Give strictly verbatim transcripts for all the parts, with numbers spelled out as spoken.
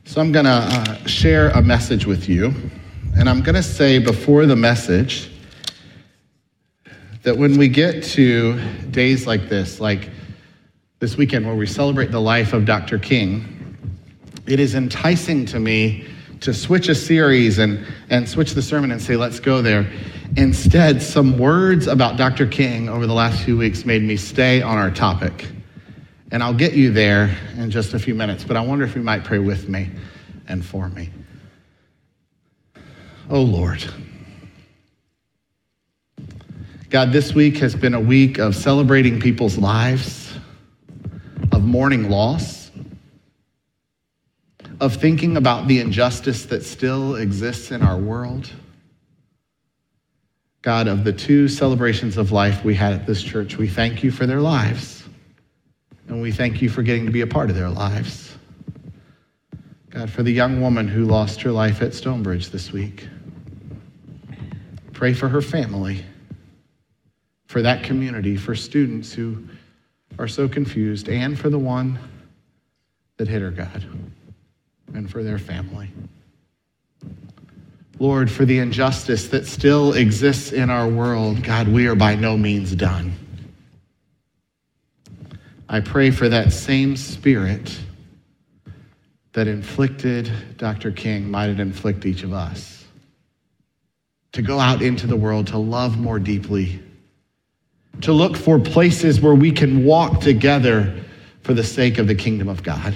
So I'm going to uh, share a message with you, and I'm going to say before the message that when we get to days like this, like this weekend where we celebrate the life of Doctor King, it is enticing to me to switch a series and, and switch the sermon and say, let's go there. Instead, some words about Doctor King over the last few weeks made me stay on our topic. And I'll get you there in just a few minutes, but I wonder if you might pray with me and for me. Oh, Lord. God, this week has been a week of celebrating people's lives, of mourning loss, of thinking about the injustice that still exists in our world. God, of the two celebrations of life we had at this church, we thank you for their lives. And we thank you for getting to be a part of their lives. God, for the young woman who lost her life at Stonebridge this week, pray for her family, for that community, for students who are so confused, and for the one that hit her, God, and for their family. Lord, for the injustice that still exists in our world, God, we are by no means done. I pray for that same spirit that inflicted Doctor King might it inflict each of us. To go out into the world, to love more deeply, to look for places where we can walk together for the sake of the kingdom of God.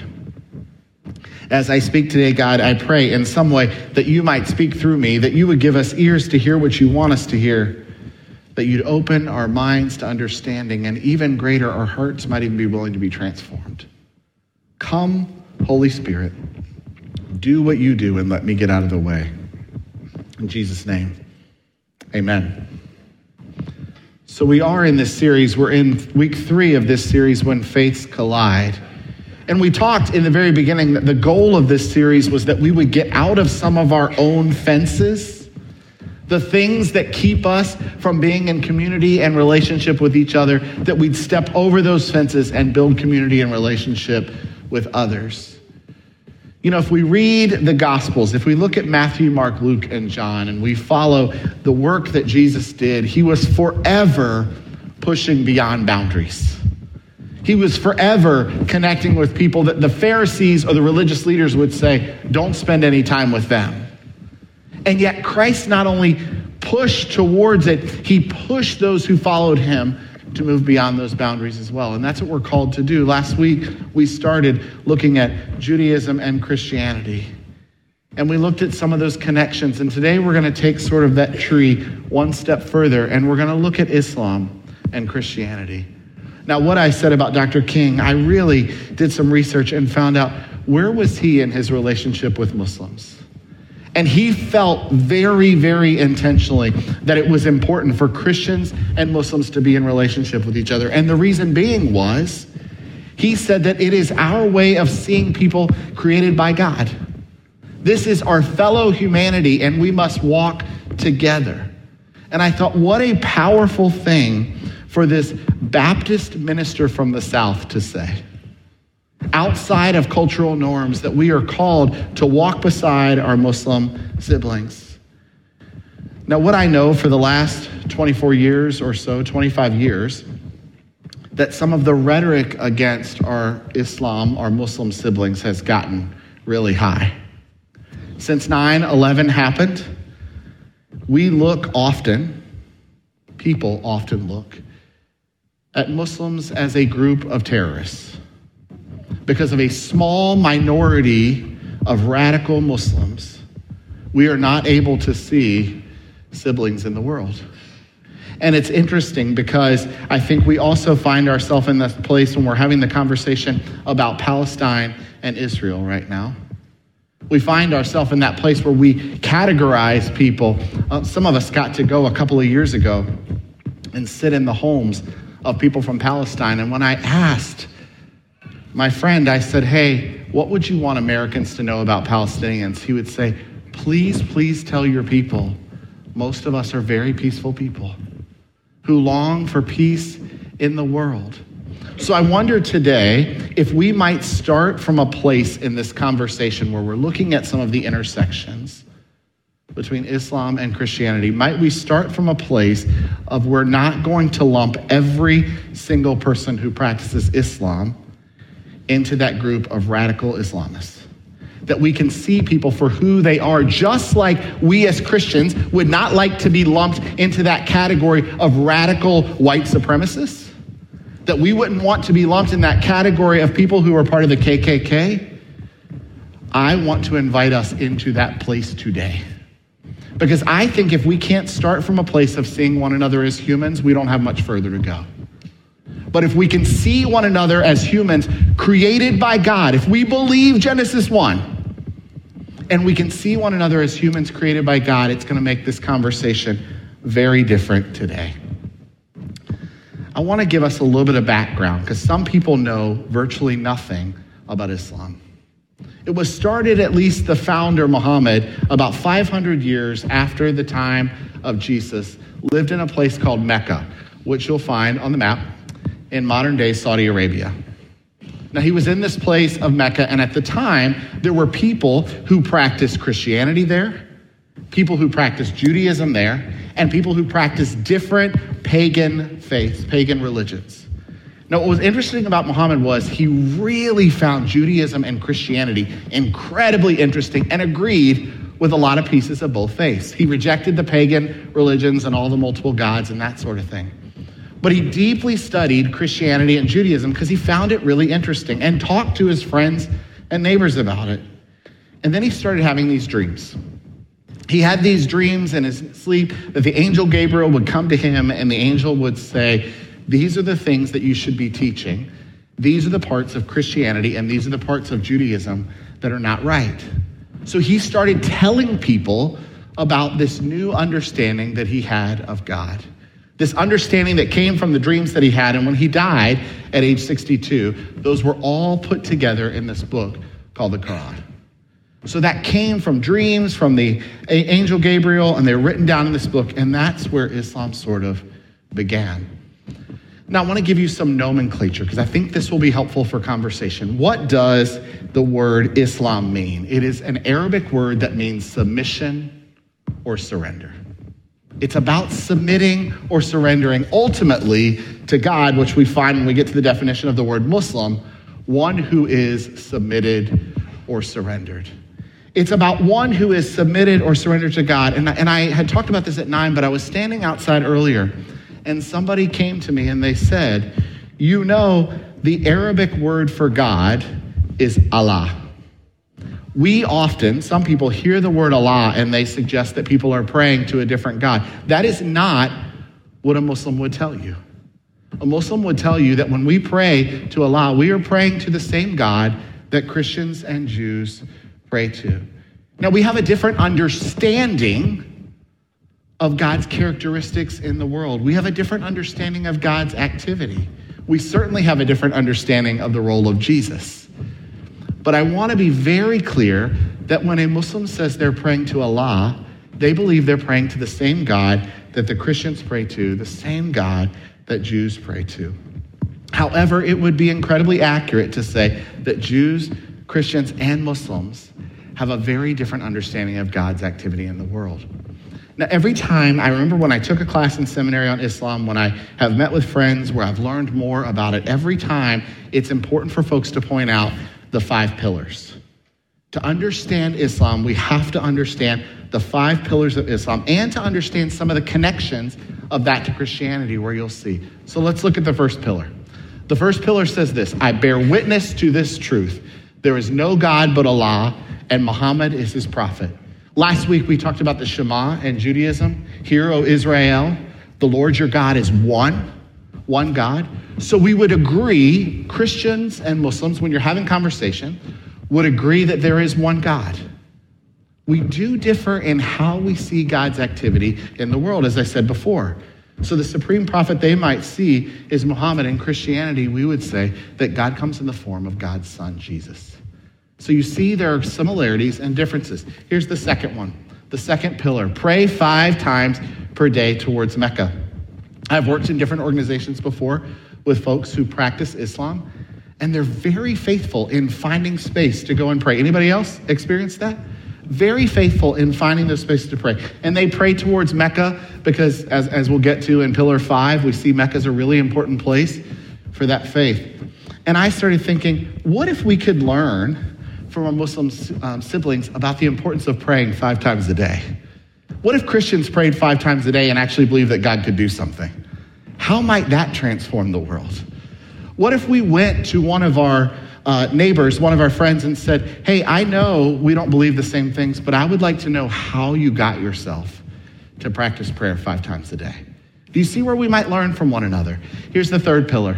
As I speak today, God, I pray in some way that you might speak through me, that you would give us ears to hear what you want us to hear, that you'd open our minds to understanding, and even greater, our hearts might even be willing to be transformed. Come, Holy Spirit, do what you do and let me get out of the way. In Jesus' name, amen. So we are in this series. We're in week three of this series, When Faiths Collide. And we talked in the very beginning that the goal of this series was that we would get out of some of our own fences, the things that keep us from being in community and relationship with each other, that we'd step over those fences and build community and relationship with others. You know, if we read the Gospels, if we look at Matthew, Mark, Luke, and John, and we follow the work that Jesus did, he was forever pushing beyond boundaries. He was forever connecting with people that the Pharisees or the religious leaders would say, don't spend any time with them. And yet Christ not only pushed towards it, he pushed those who followed him to move beyond those boundaries as well. And that's what we're called to do. Last week, we started looking at Judaism and Christianity. And we looked at some of those connections. And today we're going to take sort of that tree one step further, and we're going to look at Islam and Christianity. Now, what I said about Doctor King, I really did some research and found out where was he in his relationship with Muslims. And he felt very, very intentionally that it was important for Christians and Muslims to be in relationship with each other. And the reason being was, he said that it is our way of seeing people created by God. This is our fellow humanity, and we must walk together. And I thought, what a powerful thing for this Baptist minister from the South to say. Outside of cultural norms, that we are called to walk beside our Muslim siblings. Now, what I know for the last twenty-four years or so, twenty-five years, that some of the rhetoric against our Islam, our Muslim siblings, has gotten really high. Since nine eleven happened, we look often, people often look, at Muslims as a group of terrorists. Because of a small minority of radical Muslims, we are not able to see siblings in the world. And it's interesting because I think we also find ourselves in this place when we're having the conversation about Palestine and Israel right now. We find ourselves in that place where we categorize people. Uh, some of us got to go a couple of years ago and sit in the homes of people from Palestine. And when I asked my friend, I said, hey, what would you want Americans to know about Palestinians? He would say, please, please tell your people, most of us are very peaceful people who long for peace in the world. So I wonder today if we might start from a place in this conversation where we're looking at some of the intersections between Islam and Christianity. Might we start from a place of we're not going to lump every single person who practices Islam into that group of radical Islamists? That we can see people for who they are, just like we as Christians would not like to be lumped into that category of radical white supremacists. That we wouldn't want to be lumped in that category of people who are part of the K K K. I want to invite us into that place today. Because I think if we can't start from a place of seeing one another as humans, we don't have much further to go. But if we can see one another as humans created by God, if we believe Genesis one, and we can see one another as humans created by God, it's going to make this conversation very different today. I want to give us a little bit of background because some people know virtually nothing about Islam. It was started, at least the founder, Muhammad, about five hundred years after the time of Jesus, lived in a place called Mecca, which you'll find on the map in modern-day Saudi Arabia. Now, he was in this place of Mecca, and at the time, there were people who practiced Christianity there, people who practiced Judaism there, and people who practiced different pagan faiths, pagan religions. Now, what was interesting about Muhammad was he really found Judaism and Christianity incredibly interesting and agreed with a lot of pieces of both faiths. He rejected the pagan religions and all the multiple gods and that sort of thing. But he deeply studied Christianity and Judaism because he found it really interesting and talked to his friends and neighbors about it. And then he started having these dreams. He had these dreams in his sleep that the angel Gabriel would come to him and the angel would say, these are the things that you should be teaching. These are the parts of Christianity and these are the parts of Judaism that are not right. So he started telling people about this new understanding that he had of God. This understanding that came from the dreams that he had. And when he died at age sixty-two, those were all put together in this book called the Quran. So that came from dreams from the angel Gabriel, and they're written down in this book, and that's where Islam sort of began. Now, I want to give you some nomenclature, because I think this will be helpful for conversation. What does the word Islam mean? It is an Arabic word that means submission or surrender. It's about submitting or surrendering ultimately to God, which we find when we get to the definition of the word Muslim, one who is submitted or surrendered. It's about one who is submitted or surrendered to God. And I, and I had talked about this at nine, but I was standing outside earlier and somebody came to me and they said, you know, the Arabic word for God is Allah. We often, some people hear the word Allah and they suggest that people are praying to a different God. That is not what a Muslim would tell you. A Muslim would tell you that when we pray to Allah, we are praying to the same God that Christians and Jews pray to. Now, we have a different understanding of God's characteristics in the world. We have a different understanding of God's activity. We certainly have a different understanding of the role of Jesus. But I want to be very clear that when a Muslim says they're praying to Allah, they believe they're praying to the same God that the Christians pray to, the same God that Jews pray to. However, it would be incredibly accurate to say that Jews, Christians, and Muslims have a very different understanding of God's activity in the world. Now, every time, I remember when I took a class in seminary on Islam, when I have met with friends where I've learned more about it, every time it's important for folks to point out the five pillars. To understand Islam, we have to understand the five pillars of Islam and to understand some of the connections of that to Christianity, where you'll see. So let's look at the first pillar. The first pillar says this: I bear witness to this truth. There is no God but Allah, and Muhammad is his prophet. Last week, we talked about the Shema and Judaism. Hear, O Israel, the Lord your God is one, one God. So we would agree, Christians and Muslims, when you're having conversation, would agree that there is one God. We do differ in how we see God's activity in the world, as I said before. So the supreme prophet they might see is Muhammad. In Christianity, we would say that God comes in the form of God's son, Jesus. So you see there are similarities and differences. Here's the second one, the second pillar. Pray five times per day towards Mecca. I've worked in different organizations before with folks who practice Islam, and they're very faithful in finding space to go and pray. Anybody else experience that? Very faithful in finding those spaces to pray. And they pray towards Mecca because, as, as we'll get to in Pillar five, we see Mecca is a really important place for that faith. And I started thinking, what if we could learn from our Muslim um, siblings about the importance of praying five times a day? What if Christians prayed five times a day and actually believed that God could do something? How might that transform the world? What if we went to one of our uh, neighbors, one of our friends, and said, hey, I know we don't believe the same things, but I would like to know how you got yourself to practice prayer five times a day. Do you see where we might learn from one another? Here's the third pillar.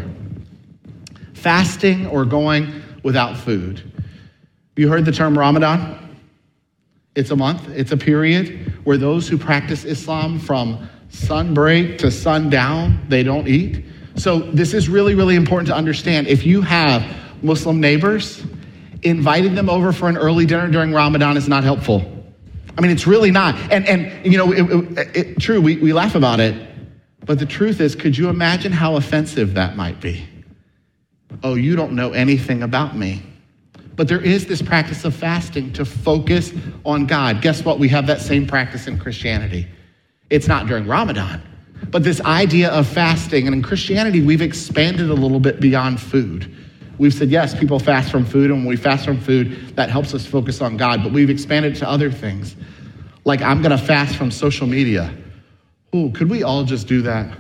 Fasting or going without food. You heard the term Ramadan? It's a month, it's a period where those who practice Islam from sunbreak to sundown, they don't eat. So this is really, really important to understand. If you have Muslim neighbors, inviting them over for an early dinner during Ramadan is not helpful. I mean, it's really not. And, and you know, it, it, it, true, we, we laugh about it, but the truth is, could you imagine how offensive that might be? Oh, you don't know anything about me. But there is this practice of fasting to focus on God. Guess what? We have that same practice in Christianity. It's not during Ramadan, but this idea of fasting, and in Christianity, we've expanded a little bit beyond food. We've said, yes, people fast from food, and when we fast from food, that helps us focus on God, but we've expanded to other things. Like, I'm gonna fast from social media. Ooh, could we all just do that?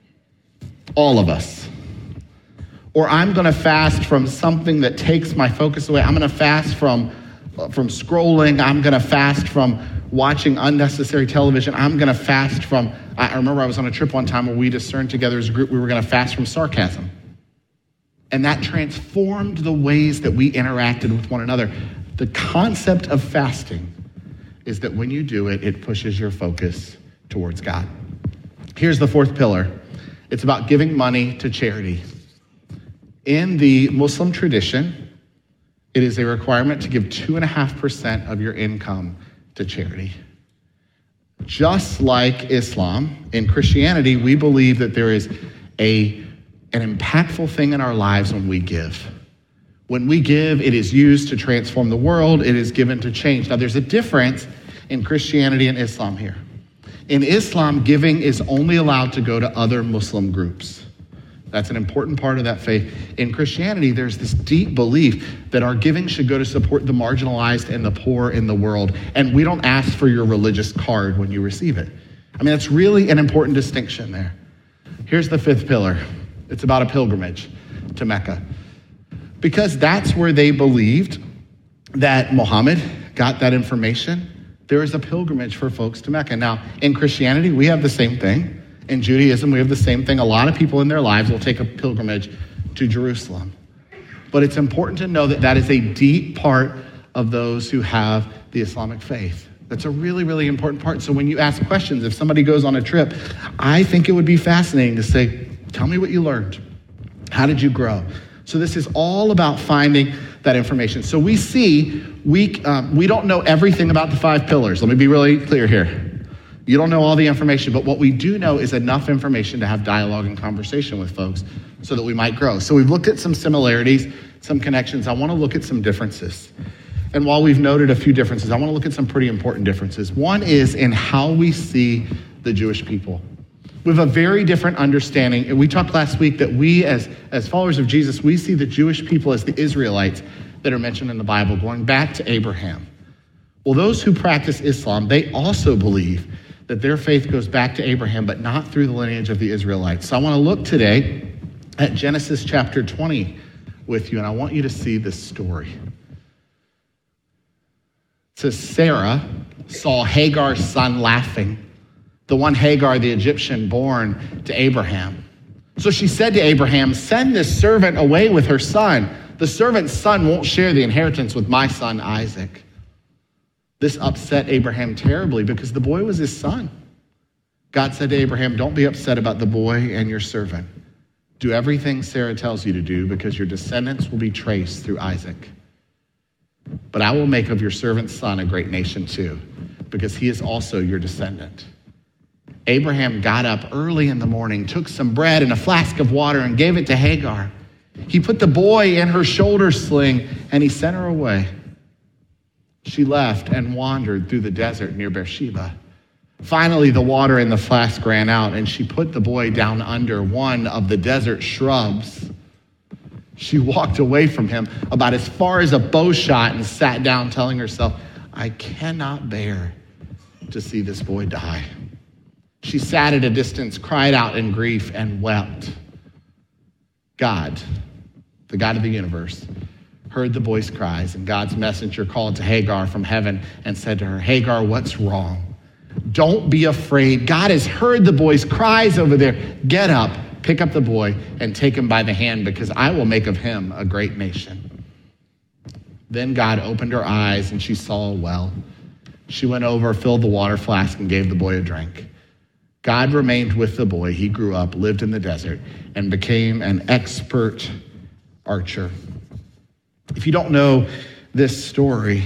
All of us. Or I'm gonna fast from something that takes my focus away. I'm gonna fast from, from scrolling. I'm gonna fast from watching unnecessary television. I'm gonna fast from, I remember I was on a trip one time where we discerned together as a group, we were gonna fast from sarcasm. And that transformed the ways that we interacted with one another. The concept of fasting is that when you do it, it pushes your focus towards God. Here's the fourth pillar. It's about giving money to charity. In the Muslim tradition, it is a requirement to give two and a half percent of your income to charity. Just like Islam, in Christianity, we believe that there is a, an impactful thing in our lives when we give. When we give, it is used to transform the world. It is given to change. Now, there's a difference in Christianity and Islam here. In Islam, giving is only allowed to go to other Muslim groups. That's an important part of that faith. In Christianity, there's this deep belief that our giving should go to support the marginalized and the poor in the world. And we don't ask for your religious card when you receive it. I mean, that's really an important distinction there. Here's the fifth pillar. It's about a pilgrimage to Mecca. Because that's where they believed that Muhammad got that information, there is a pilgrimage for folks to Mecca. Now, in Christianity, we have the same thing. In Judaism, we have the same thing. A lot of people in their lives will take a pilgrimage to Jerusalem. But it's important to know that that is a deep part of those who have the Islamic faith. That's a really, really important part. So when you ask questions, if somebody goes on a trip, I think it would be fascinating to say, tell me what you learned. How did you grow? So this is all about finding that information. So we see, we, um, we don't know everything about the five pillars. Let me be really clear here. You don't know all the information, but what we do know is enough information to have dialogue and conversation with folks so that we might grow. So we've looked at some similarities, some connections. I want to look at some differences. And while we've noted a few differences, I want to look at some pretty important differences. One is in how we see the Jewish people. We have a very different understanding. And we talked last week that we, as, as followers of Jesus, we see the Jewish people as the Israelites that are mentioned in the Bible, going back to Abraham. Well, those who practice Islam, they also believe that their faith goes back to Abraham, but not through the lineage of the Israelites. So I want to look today at Genesis chapter twenty with you, and I want you to see this story. It says, Sarah saw Hagar's son laughing, the one Hagar, the Egyptian, born to Abraham. So she said to Abraham, send this servant away with her son. The servant's son won't share the inheritance with my son Isaac. This upset Abraham terribly because the boy was his son. God said to Abraham, don't be upset about the boy and your servant. Do everything Sarah tells you to do because your descendants will be traced through Isaac. But I will make of your servant's son a great nation too, because he is also your descendant. Abraham got up early in the morning, took some bread and a flask of water and gave it to Hagar. He put the boy in her shoulder sling and he sent her away. She left and wandered through the desert near Beersheba. Finally, the water in the flask ran out and she put the boy down under one of the desert shrubs. She walked away from him about as far as a bow shot and sat down telling herself, I cannot bear to see this boy die. She sat at a distance, cried out in grief, and wept. God, the God of the universe, heard the boy's cries, and God's messenger called to Hagar from heaven and said to her, Hagar, what's wrong? Don't be afraid. God has heard the boy's cries over there. Get up, pick up the boy, and take him by the hand, because I will make of him a great nation. Then God opened her eyes, and she saw well. She went over, filled the water flask, and gave the boy a drink. God remained with the boy. He grew up, lived in the desert, and became an expert archer. If you don't know this story,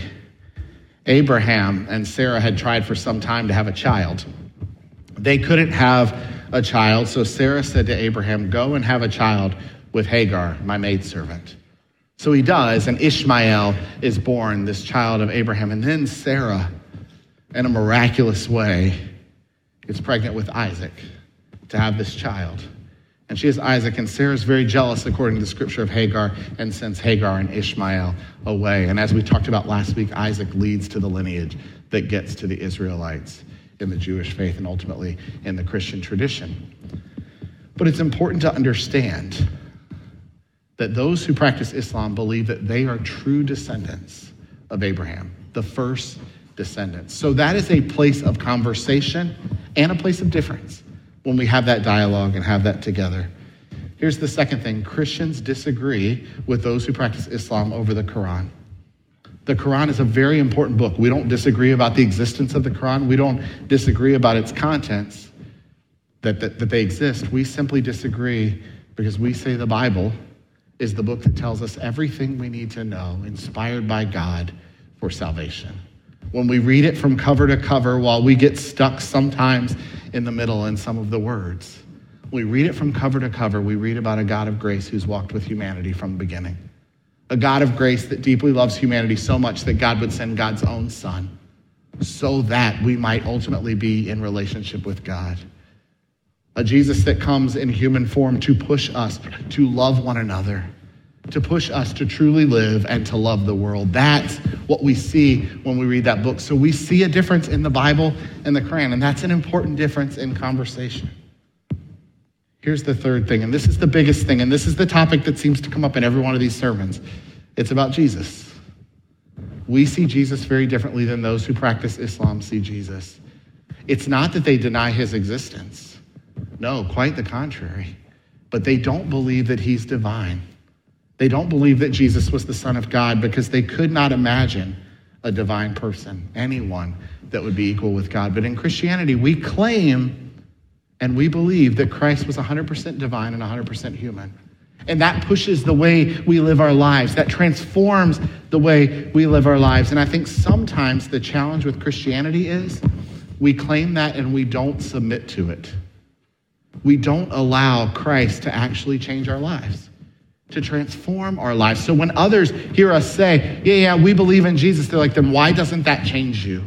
Abraham and Sarah had tried for some time to have a child. They couldn't have a child, so Sarah said to Abraham, go and have a child with Hagar, my maidservant. So he does, and Ishmael is born, this child of Abraham. And then Sarah, in a miraculous way, gets pregnant with Isaac to have this child. And she has Isaac, and Sarah's very jealous, according to the scripture, of Hagar, and sends Hagar and Ishmael away. And as we talked about last week, Isaac leads to the lineage that gets to the Israelites in the Jewish faith and ultimately in the Christian tradition. But it's important to understand that those who practice Islam believe that they are true descendants of Abraham, the first descendants. So that is a place of conversation and a place of difference when we have that dialogue and have that together. Here's the second thing. Christians disagree with those who practice Islam over the Quran. The Quran is a very important book. We don't disagree about the existence of the Quran. We don't disagree about its contents, that, that, that they exist. We simply disagree because we say the Bible is the book that tells us everything we need to know, inspired by God for salvation. When we read it from cover to cover, while we get stuck sometimes in the middle in some of the words, we read it from cover to cover. We read about a God of grace who's walked with humanity from the beginning. A God of grace that deeply loves humanity so much that God would send God's own son so that we might ultimately be in relationship with God. A Jesus that comes in human form to push us to love one another, to push us to truly live and to love the world. That's what we see when we read that book. So we see a difference in the Bible and the Quran, and that's an important difference in conversation. Here's the third thing, and this is the biggest thing, and this is the topic that seems to come up in every one of these sermons. It's about Jesus. We see Jesus very differently than those who practice Islam see Jesus. It's not that they deny his existence. No, quite the contrary. But they don't believe that he's divine. They don't believe that Jesus was the Son of God because they could not imagine a divine person, anyone that would be equal with God. But in Christianity, we claim and we believe that Christ was one hundred percent divine and one hundred percent human. And that pushes the way we live our lives. That transforms the way we live our lives. And I think sometimes the challenge with Christianity is we claim that and we don't submit to it. We don't allow Christ to actually change our lives, to transform our lives. So when others hear us say, yeah, yeah, we believe in Jesus, they're like, then why doesn't that change you?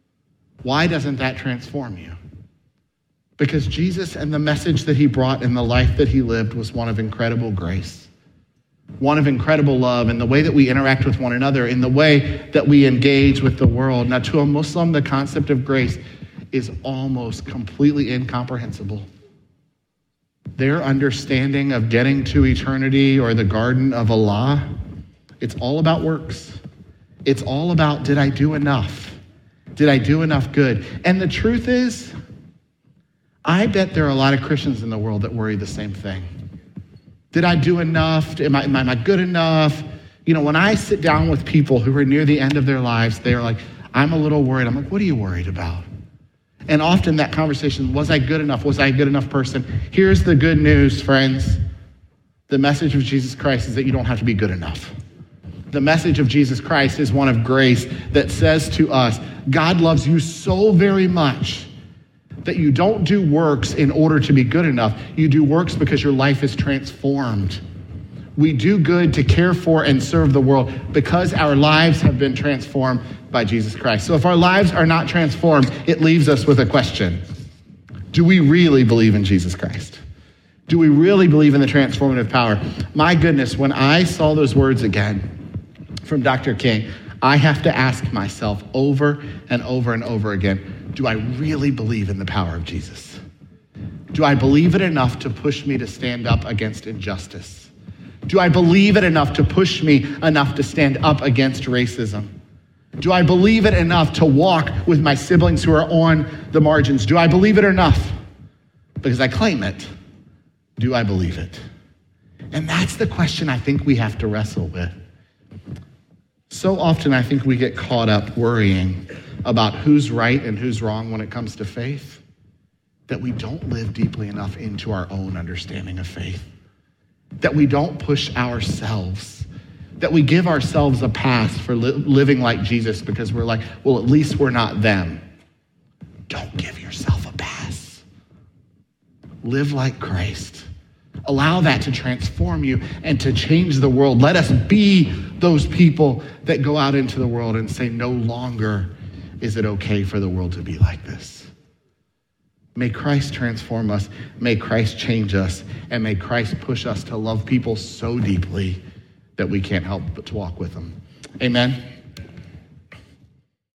Why doesn't that transform you? Because Jesus and the message that he brought and the life that he lived was one of incredible grace, one of incredible love, and the way that we interact with one another, in the way that we engage with the world. Now, to a Muslim, the concept of grace is almost completely incomprehensible. Their understanding of getting to eternity or the garden of Allah, it's all about works. It's all about, did I do enough? Did I do enough good? And the truth is, I bet there are a lot of Christians in the world that worry the same thing. Did I do enough? Am I, am I not good enough? You know, when I sit down with people who are near the end of their lives, they're like, I'm a little worried. I'm like, what are you worried about? And often that conversation, was I good enough? Was I a good enough person? Here's the good news, friends. The message of Jesus Christ is that you don't have to be good enough. The message of Jesus Christ is one of grace that says to us, God loves you so very much that you don't do works in order to be good enough. You do works because your life is transformed. We do good to care for and serve the world because our lives have been transformed by Jesus Christ. So if our lives are not transformed, it leaves us with a question. Do we really believe in Jesus Christ? Do we really believe in the transformative power? My goodness, when I saw those words again from Doctor King, I have to ask myself over and over and over again, do I really believe in the power of Jesus? Do I believe it enough to push me to stand up against injustice? Do I believe it enough to push me enough to stand up against racism? Do I believe it enough to walk with my siblings who are on the margins? Do I believe it enough? Because I claim it. Do I believe it? And that's the question I think we have to wrestle with. So often I think we get caught up worrying about who's right and who's wrong when it comes to faith, that we don't live deeply enough into our own understanding of faith, that we don't push ourselves, that we give ourselves a pass for li- living like Jesus because we're like, well, at least we're not them. Don't give yourself a pass. Live like Christ. Allow that to transform you and to change the world. Let us be those people that go out into the world and say, no longer is it okay for the world to be like this. May Christ transform us. May Christ change us. And may Christ push us to love people so deeply that we can't help but to walk with them. Amen.